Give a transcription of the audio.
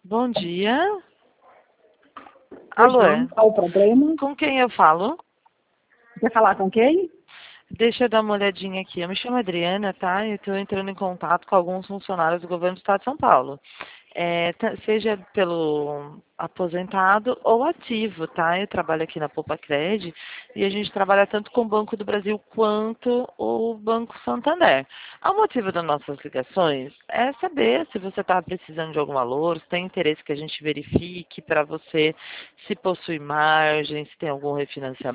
Bom dia. Pois Alô, não, qual o problema? com quem eu falo? Quer falar com quem? Deixa eu dar uma olhadinha aqui. Eu me chamo Adriana, tá? Eu estou entrando em contato com alguns funcionários do governo do Estado de São Paulo. Seja pelo aposentado ou ativo, tá? Eu trabalho aqui na Poupa Cred e a gente trabalha tanto com o Banco do Brasil quanto o Banco Santander. O motivo das nossas ligações é saber se você está precisando de algum valor, se tem interesse que a gente verifique para você se possui margem, se tem algum refinanciamento.